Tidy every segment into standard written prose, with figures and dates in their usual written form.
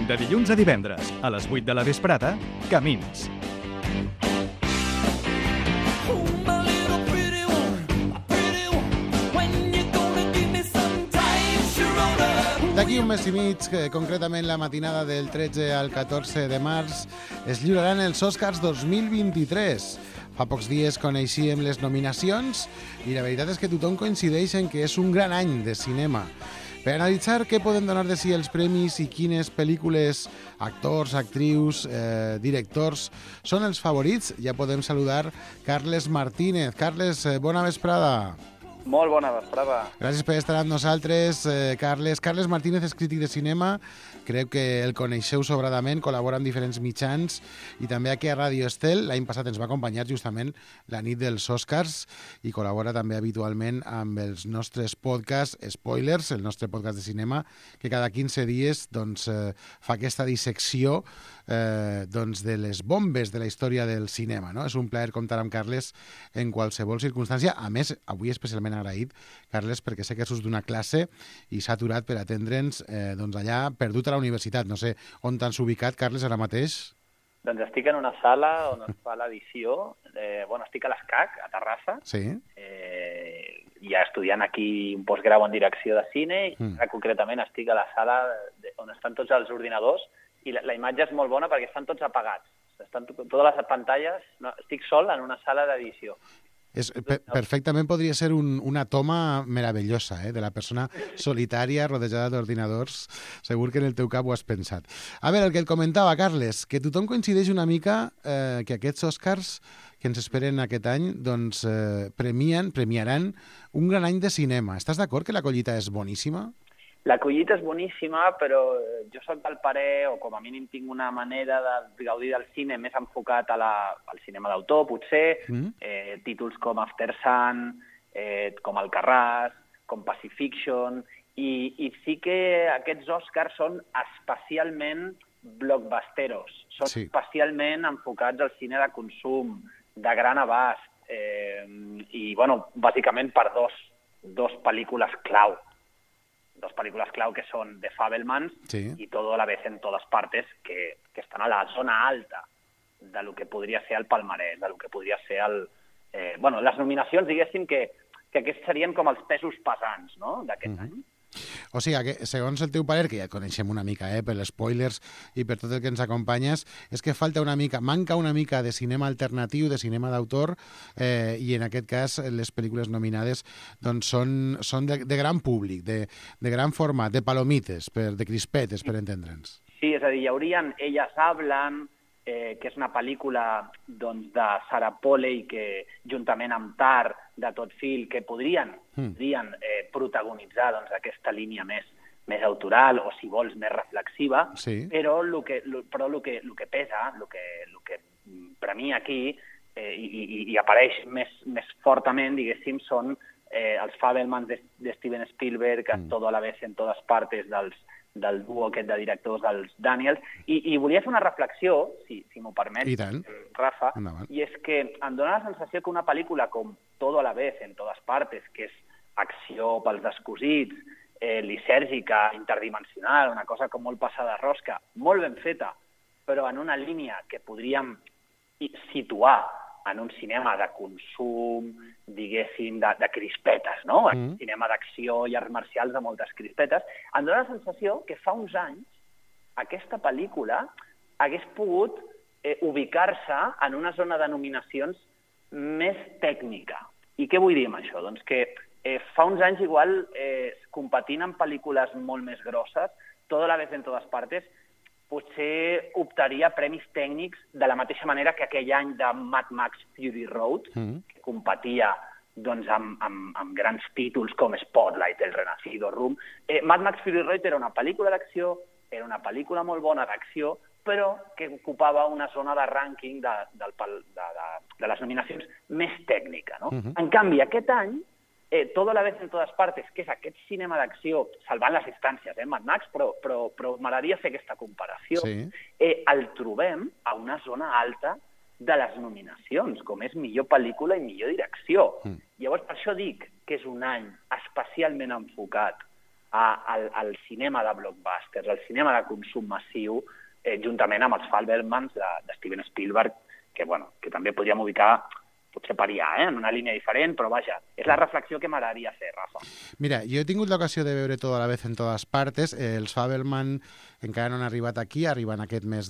De dilluns a divendres, a les 8 de la vesprada, Camins. D'aquí un mes i mig, concretament la matinada del 13 al 14 de març, es lliuraran els Oscars 2023. Fa pocs dies coneixíem les nominacions i la veritat és que tothom coincideix en que és un gran any de cinema. Per analitzar què poden donar de si els premis i quines pel·lícules, actors, actrius, directors són els favorits, ja podem saludar Carles Martínez. Carles, bona vesprada. Molt bona vesprada. Gràcies per estar amb nosaltres, Carles. Carles Martínez és crític de cinema, crec que el coneixeu sobradament, col·labora amb diferents mitjans i també aquí a Ràdio Estel. L'any passat ens va acompanyar justament la nit dels Oscars i col·labora també habitualment amb els nostres podcasts Spoilers, el nostre podcast de cinema, que cada 15 dies fa aquesta dissecció de les bombes de la història del cinema. No? És un plaer comptar amb Carles en qualsevol circumstància. A més, avui especialment agraït, Carles, perquè sé que surts d'una classe i s'ha aturat per atendre'ns allà perdut a la universitat. No sé on t'has ubicat, Carles, ara mateix? Doncs estic en una sala on es fa l'edició. Estic a l'ESCAC, a Terrassa, sí. Ja estudiant aquí un postgrau en direcció de cine i concretament estic a la sala on estan tots els ordinadors i la imatge és molt bona perquè estan tots apagats. Estan totes les pantalles, estic sol en una sala d'edició. Perfectament podria ser una toma meravellosa, de la persona solitària rodejada d'ordinadors. Segur que en el teu cap ho has pensat. A veure, el que et comentava, Carles, que tothom coincideix una mica que aquests Oscars que ens esperen aquest any premiaran un gran any de cinema. Estàs d'acord que la collita és boníssima? La collita és boníssima, però jo soc del parer, o com a mínim tinc una manera de gaudir del cine més enfocat al cinema d'autor, potser, títols com After Sun, com Alcarràs, com Pacifiction, i sí que aquests Oscars són especialment blockbusteros, són especialment enfocats al cine de consum, de gran abast, i, bàsicament per dos pel·lícules clau. Dos pel·lícules clau que són The Fabelmans i Todo a la vez en todas partes, que estan a la zona alta de lo que podria ser el palmarès, de lo que podria ser les nominacions, diguéssim, que aquests serien com els pesos pesants, no?, d'aquest any. O sigui, que, segons el teu parer, que ja et coneixem una mica per els spoilers i per tot el que ens acompanyes, és que manca una mica de cinema alternatiu, de cinema d'autor, i en aquest cas les pel·lícules nominades són de gran públic, de gran format, de palomites, de crispetes, per entendre'ns. Sí, és a dir, hi haurien Ellas hablan, que és una pel·lícula de Sarah Polley, que juntament amb Tar, de Todd Field, que podrien protagonitzar aquesta línia més autoral o, si vols, més reflexiva, però el que pesa, el que premia aquí i apareix més fortament, diguéssim, són els Fabelmans de Steven Spielberg, Todo a la vez en todas partes del duo aquest de directors dels Daniels, i volia fer una reflexió, si m'ho permet, Rafa, i és que em dóna la sensació que una pel·lícula com Todo a la vez en todas partes, que és acció pels descosits, lisèrgica, interdimensional, una cosa com molt passada de rosca, molt ben feta, però en una línia que podríem situar en un cinema de consum, diguéssim, de crispetes, no? Cinema d'acció i arts marcials de moltes crispetes. Em dóna la sensació que fa uns anys aquesta pel·lícula hagués pogut ubicar-se en una zona de nominacions més tècnica. I què vull dir amb això? Doncs que fa uns anys, igual, competint amb pel·lícules molt més grosses, Todo a la vez en todas partes, potser optaria a premis tècnics de la mateixa manera que aquell any de Mad Max Fury Road, que competia amb grans títols com Spotlight, El Renacido, Room. Mad Max Fury Road era una pel·lícula d'acció, era una pel·lícula molt bona d'acció, però que ocupava una zona de rànquing de les nominacions més tècnica, no? En canvi, aquest any, Todo a la vez en todas partes, que és aquest cinema d'acció, salvant les distàncies, Mad Max, però m'agradaria fer aquesta comparació, el trobem a una zona alta de les nominacions, com és millor pel·lícula i millor direcció. Llavors, per això dic que és un any especialment enfocat al cinema de blockbusters, al cinema de consum massiu, juntament amb els Fabelmans de Steven Spielberg, que també podríem ubicar potser per allà, en una línia diferent, però vaja, és la reflexió que m'agradaria fer, Rafa. Mira, jo he tingut l'ocasió de veure Todo a la vez en todas partes. Els Fabelman encara no han arribat aquí, arriben aquest mes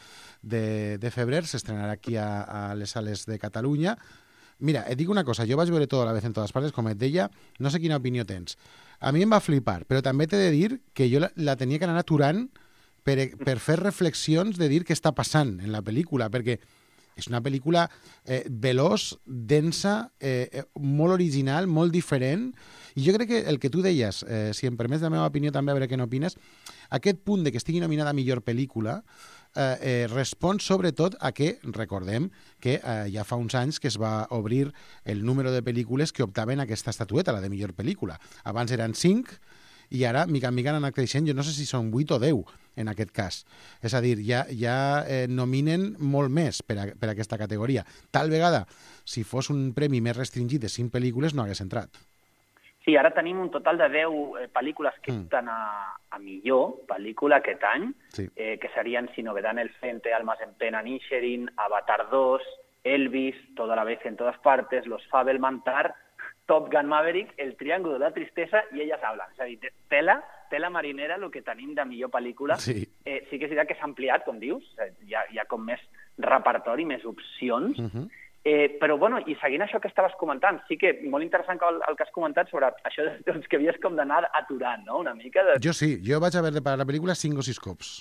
de febrer, s'estrenarà aquí a les sales de Catalunya. Mira, et dic una cosa, jo vaig veure Todo a la vez en todas partes, com et deia, no sé quina opinió tens. A mi em va flipar, però també t'he de dir que jo la tenia que anar aturant per fer reflexions de dir què està passant en la pel·lícula, perquè és una pel·lícula veloç, densa, molt original, molt diferent, i jo crec que el que tu deies, si em permets la meva opinió també, a veure què n'opines, aquest punt de que estigui nominada a millor pel·lícula respon sobretot a que, recordem, que ja fa uns anys que es va obrir el número de pel·lícules que optaven a aquesta estatueta, la de millor pel·lícula. Abans eren 5, i ara, mica en mica, han anat creixent, jo no sé si són 8 o 10 en aquest cas. És a dir, ja nominen molt més per a aquesta categoria. Tal vegada, si fos un premi més restringit de 5 pel·lícules, no hagués entrat. Sí, ara tenim un total de 10 pel·lícules que opten a millor pel·lícula aquest any, sí. Que serien Si novedad en el frente, Almas en pena, Inisherin, Avatar 2, Elvis, Toda la vez en todas partes, Los Fabelman, Tar, Top Gun Maverick, El triángulo de la tristesa i Elles hablan. És a dir, tela marinera, el que tenim de millor pel·lícula. Sí que és veritat que s'ha ampliat, com dius, hi ha com més repertori, més opcions, però, i seguint això que estaves comentant, sí que molt interessant el que has comentat sobre això que havies com d'anar aturant, no?, una mica. Jo sí, jo vaig haver de parar la pel·lícula 5 o 6 cops.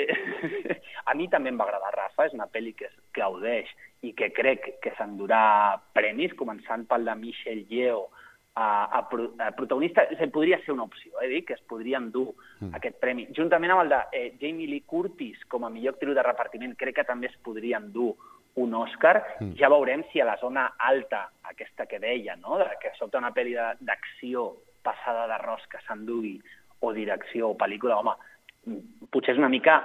A mi també em va agradar, Rafa, és una pel·li que es gaudeix i que crec que s'endurà premis, començant pel de Michelle Yeoh a protagonista. Podria ser una opció, dic, que es podria endur aquest premi. Juntament amb el de Jamie Lee Curtis com a millor actriu de repartiment, crec que també es podria endur un Òscar. Ja veurem si a la zona alta, aquesta que deia, no?, que sobta una pel·li d'acció passada d'arròs que s'endugui, o direcció o pel·lícula, home, potser és una mica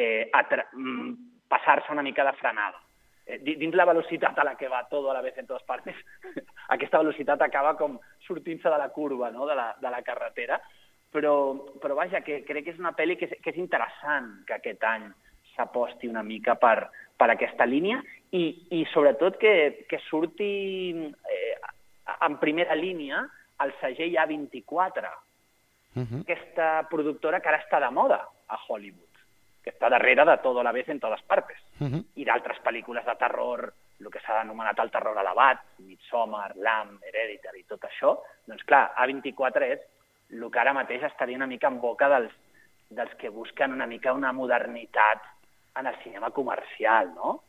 passar-se una mica de frenada. Dins la velocitat a la que va Todo a la vez en todas partes, aquesta velocitat acaba com sortint-se de la curva, no?, de la carretera, però vaja, que crec que és una pel·li que és interessant que aquest any s'aposti una mica per aquesta línia i sobretot que surti en primera línia el segell A24, aquesta productora que ara està de moda a Hollywood, que està darrere de Todo a la vez en todas partes, i d'altres pel·lícules de terror, el que s'ha anomenat el terror elevat, Midsommar, Lamb, Hereditary, tot això. Doncs clar, A24 és el que ara mateix estaria una mica en boca dels que busquen una mica una modernitat en el cinema comercial, no?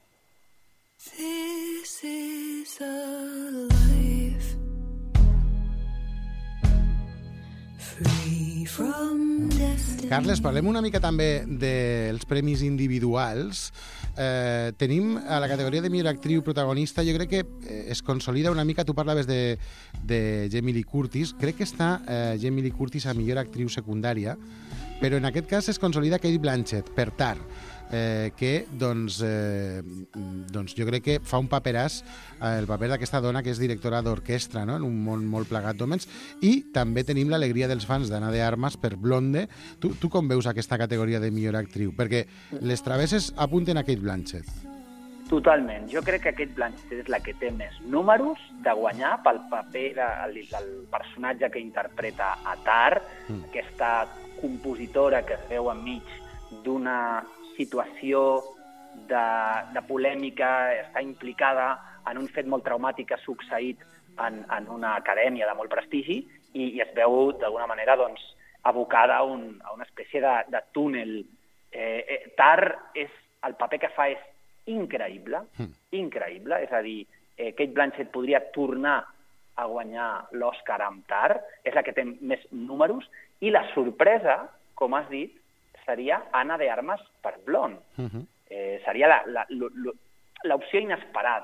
This is a life free from destiny. Carles, parlem una mica també dels premis individuals. Tenim a la categoria de millor actriu protagonista, jo crec que es consolida una mica, tu parlaves de Jamie Lee Curtis, crec que està Jamie Lee Curtis a millor actriu secundària, però en aquest cas es consolida Cate Blanchett per Tar, que doncs jo crec que fa un paperàs, el paper d'aquesta dona que és directora d'orquestra, no?, en un món molt plegat d'hòmens, i també tenim l'alegria dels fans d'Anna de Armas per Blonde. Tu com veus aquesta categoria de millor actriu? Perquè les travesses apunten a Cate Blanchett. Totalment. Jo crec que Cate Blanchett és la que té més números de guanyar pel paper del personatge que interpreta a Tar, aquesta compositora que es veu enmig d'una situació de polèmica, està implicada en un fet molt traumàtic que ha succeït en una acadèmia de molt prestigi i es veu d'alguna manera doncs, abocada a una espècie de túnel. Tar, el paper que fa és increïble, increïble, és a dir, Cate Blanchett podria tornar a guanyar l'Oscar amb Tar, és la que té més números, i la sorpresa, com has dit, seria Anna de Armas per Blonde. Seria l'opció inesperada.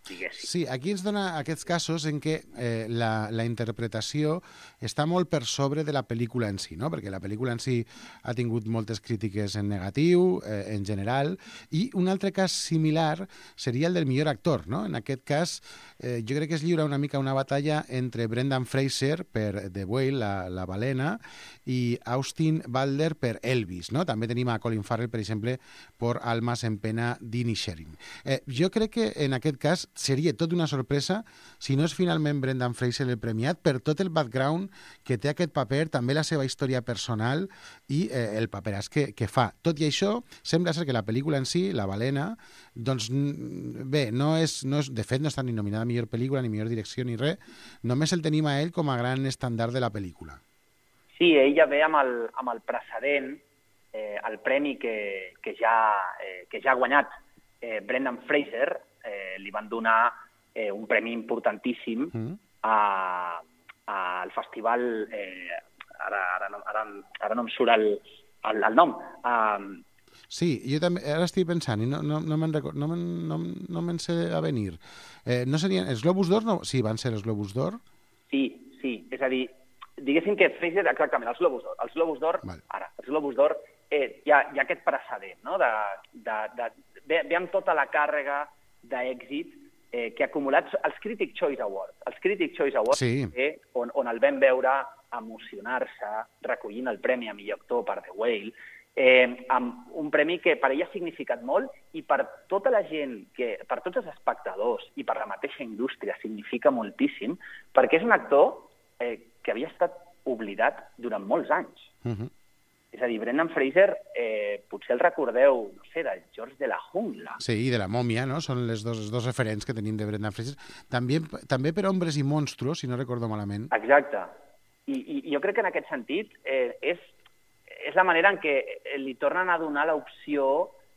diguéssim. Sí, aquí ens dona aquests casos en què la interpretació està molt per sobre de la pel·lícula en si, no? Perquè la pel·lícula en si ha tingut moltes crítiques en negatiu, en general, i un altre cas similar seria el del millor actor, no? En aquest cas, jo crec que es lliura una mica una batalla entre Brendan Fraser per The Whale, la balena, i Austin Butler per Elvis, no? També tenim a Colin Farrell, per exemple, per Almas en pena d'Inisherin. Jo crec que en aquest cas seria tot una sorpresa si no és finalment Brendan Fraser el premiat per tot el background que té aquest paper, també la seva història personal i el paperàs que fa. Tot i això, sembla ser que la pel·lícula en si, La balena, doncs bé, de fet no està ni nominada a millor pel·lícula, ni millor direcció, ni res, només el tenim a ell com a gran estàndard de la pel·lícula. Sí, ella ve amb el precedent, el premi que ja ha guanyat Brendan Fraser, li van donar un premi importantíssim al festival, ara no em surt el nom. Sí, jo també, ara estic pensant i no me'n sé a venir. No serien els Globus d'Or? No? Sí, van ser els Globus d'Or? Sí, és a dir, diguéssim que Fraser, exactament, els Globus d'Or. Els Globus d'Or, els Globus d'Or, hi ha aquest precedent, no? Ve amb tota la càrrega d'èxit que ha acumulat els Critics' Choice Awards. Els Critics' Choice Awards, sí. On el vam veure emocionar-se, recollint el premi a millor actor per The Whale, amb un premi que per ell ha significat molt i per tota la gent, per tots els espectadors i per la mateixa indústria significa moltíssim, perquè és un actor que havia estat oblidat durant molts anys. És a dir, Brendan Fraser, potser el recordeu, no sé, del George de la Jungla. Sí, i de la Mòmia, no? Són els dos referents que tenim de Brendan Fraser. També per Hombres i Monstruos, si no recordo malament. Exacte. I jo crec que en aquest sentit és la manera en què li tornen a donar l'opció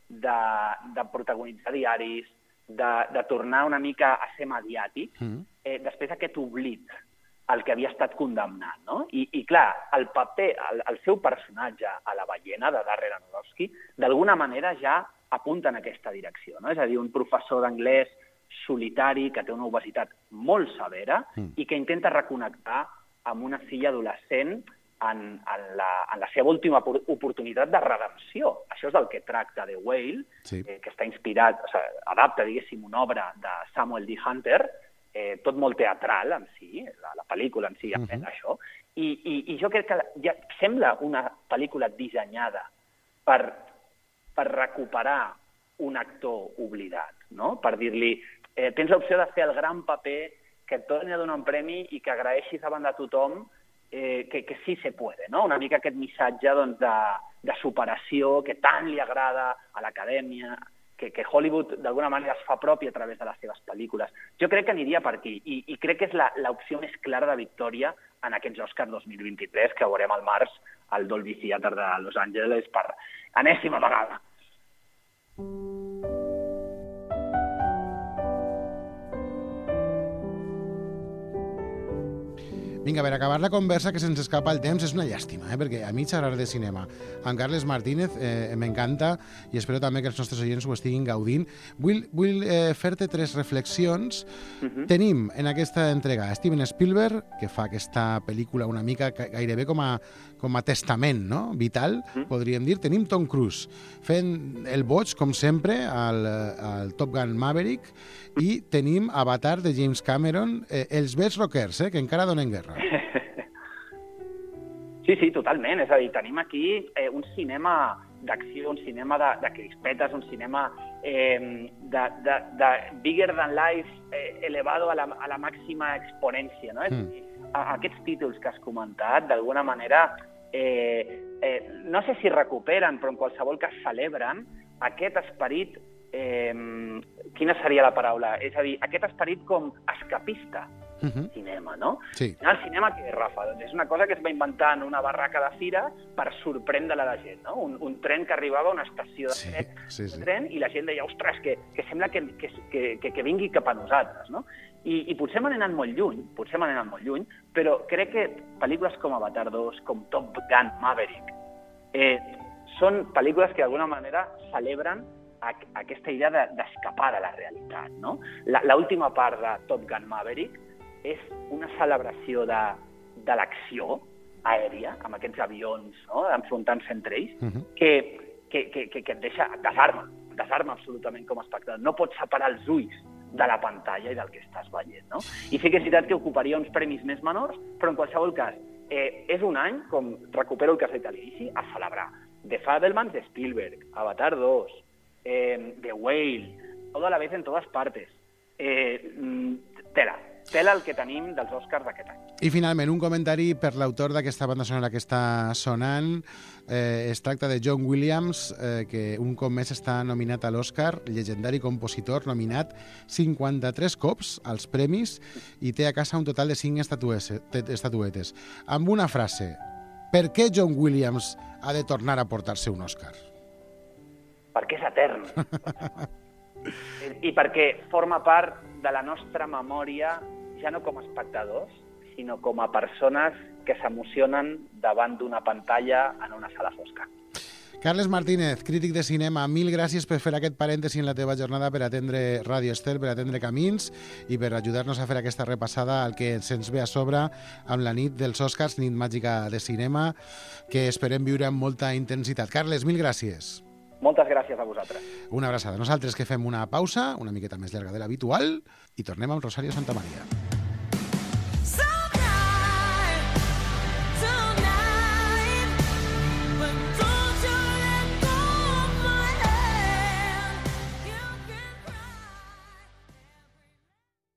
de protagonitzar diaris, de tornar una mica a ser mediàtic, després d'aquest oblit el que havia estat condemnat, no? I clar, el paper, el seu personatge a La ballena, de Darren Aronofsky, d'alguna manera ja apunta en aquesta direcció, no? És a dir, un professor d'anglès solitari que té una obesitat molt severa i que intenta reconnectar amb una filla adolescent en la seva última oportunitat de redempció. Això és del que tracta The Whale, que està inspirat, adapta, diguéssim, una obra de Samuel D. Hunter, tot molt teatral en si, la pel·lícula en si, això, i jo crec que ja sembla una pel·lícula dissenyada per recuperar un actor oblidat, no? Per dir-li, tens l'opció de fer el gran paper, que et torni a donar un premi i que agraeixis davant de tothom que sí se puede, no? Una mica aquest missatge de superació que tant li agrada a l'acadèmia, que Hollywood d'alguna manera es fa propi a través de les seves pel·lícules. Jo crec que aniria per aquí i crec que és l'opció més clara de victòria en aquests Oscars 2023 que veurem al març al Dolby Theatre de Los Angeles per enèsima vegada. Vinga, per acabar la conversa, que se'ns escapa el temps, és una llàstima, perquè a mi xerrar de cinema amb Carles Martínez m'encanta i espero també que els nostres oients ho estiguin gaudint. Vull fer-te 3 reflexions. Tenim en aquesta entrega Steven Spielberg, que fa aquesta pel·lícula una mica gairebé com a testament, no? Vital, podríem dir. Tenim Tom Cruise fent el boig, com sempre, al Top Gun Maverick, i tenim Avatar de James Cameron, els vells rockers, que encara donen guerra. Sí, totalment. És a dir, tenim aquí un cinema d'acció, un cinema de crispetes, un cinema de bigger than life elevado a la màxima exponència, no? És a dir, aquests títols que has comentat, d'alguna manera, no sé si recuperen, però en qualsevol cas celebren aquest esperit, quina seria la paraula? És a dir, aquest esperit com escapista, cinema, no? Sí. El cinema que és, Rafa? Doncs és una cosa que es va inventar en una barraca de fira per sorprendre la gent, no? Un tren que arribava a una estació de tren i la gent deia, ostres, que sembla que vingui cap a nosaltres, no? I potser m'han anat molt lluny, però crec que pel·lícules com Avatar 2, com Top Gun Maverick, són pel·lícules que d'alguna manera celebren aquesta idea d'escapar de la realitat, no? L'última part de Top Gun Maverick és una celebració de l'acció aèria, amb aquests avions, no?, enfrontant-se entre ells, que et deixa, desarma absolutament com a espectador. No pots separar els ulls de la pantalla i del que estàs veient, no? I sí que és veritat que ocuparia uns premis més menors, però en qualsevol cas, és un any, com recupero el que has dit a l'inici, a celebrar. The Fabelmans de Spielberg, Avatar 2, The Whale, todo a la vez en todas partes. Tela el que tenim dels Oscars d'aquest any. I finalment, un comentari per l'autor d'aquesta banda sonora que està sonant. Es tracta de John Williams, que un cop més està nominat a l'Oscar, llegendari compositor, nominat 53 cops als premis i té a casa un total de 5 estatuetes. Amb una frase: per què John Williams ha de tornar a portar-se un Oscar? Perquè és etern. I perquè forma part de la nostra memòria, ja no com a espectadors, sinó com a persones que s'emocionen davant d'una pantalla en una sala fosca. Carles Martínez, crític de cinema, mil gràcies per fer aquest parèntesi en la teva jornada, per atendre Ràdio Estel, per atendre Camins i per ajudar-nos a fer aquesta repassada al que se'ns ve a sobre amb la nit dels Oscars, nit màgica de cinema, que esperem viure amb molta intensitat. Carles, mil gràcies. Moltes gràcies a vosaltres. Una abraçada. Nosaltres que fem una pausa, una miqueta més llarga de l'habitual, i tornem amb Rosario Santamaría.